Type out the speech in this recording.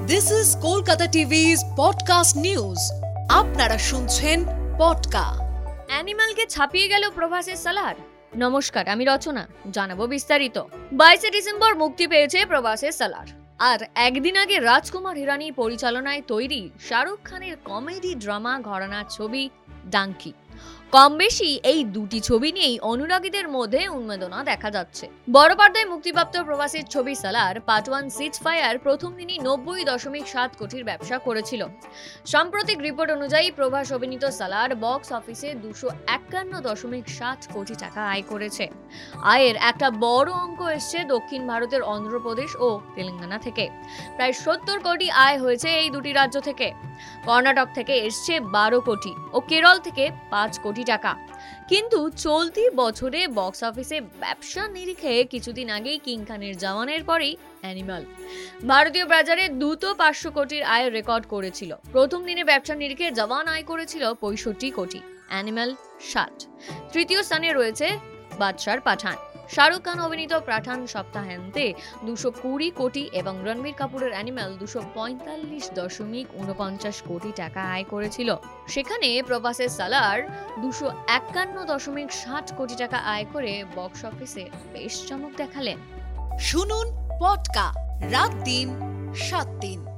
This is Kolkata TV's podcast news. আপনারা শুনছেন পডকা। অ্যানিমালকে ছাপিয়ে গেল প্রভাসের সালার। নমস্কার, আমি রচনা, জানাবো বিস্তারিত। 22 ডিসেম্বর মুক্তি পেয়েছে প্রভাসের সালার। আর একদিন আগে রাজকুমার হিরানি পরিচালনায় তৈরি শাহরুখ খানের কমেডি ড্রামা ঘরানার ছবি ডাঙ্কি। কম বেশি এই দুটি ছবি নিয়েই অনুরাগীদের মধ্যে উন্মাদনা দেখা যাচ্ছে। বড় পর্দায় মুক্তিপ্রাপ্ত প্রভাসের ছবি সালার পার্ট 1 সিজ ফায়ার প্রথম দিনই 90.7 কোটির ব্যবসা করেছিল। সাম্প্রতিক রিপোর্ট অনুযায়ী প্রভাস অভিনীত সালার বক্স অফিসে 251.7 কোটি টাকা আয় করেছে। আয়ের একটা বড় অঙ্ক এসছে দক্ষিণ ভারতের অন্ধ্রপ্রদেশ ও তেলেঙ্গানা থেকে। প্রায় 70 কোটি আয় হয়েছে এই দুটি রাজ্য থেকে। কর্ণাটক থেকে এসছে 12 কোটি ও কেরল থেকে 5 কোটি টাকা। কিন্তু চলতি বছরে বক্স অফিসে ব্যবসা নিরিখে কিছুদিন আগেই কিং খানের জওয়ানের পরেই অ্যানিমাল ভারতীয় বাজারে দ্রুত 500 কোটির আয় রেকর্ড করেছিল। প্রথম দিনে ব্যবসা নিরিখে জওয়ান আয় করেছিল 65 কোটি, অ্যানিমাল 60। তৃতীয় স্থানে রয়েছে বাদশার পাঠান। শাহরুখ খান অভিনীত পাঠান সপ্তাহান্তে 220 কোটি এবং রণবীর কাপুরের অ্যানিমাল 245.49 কোটি টাকা আয় করেছিল। সেখানে প্রভাসের সালার 251.7 কোটি টাকা আয় করে বক্স অফিসে বেশ চমক দেখালেন। শুনুন পডকা রাত দিন 7 দিন।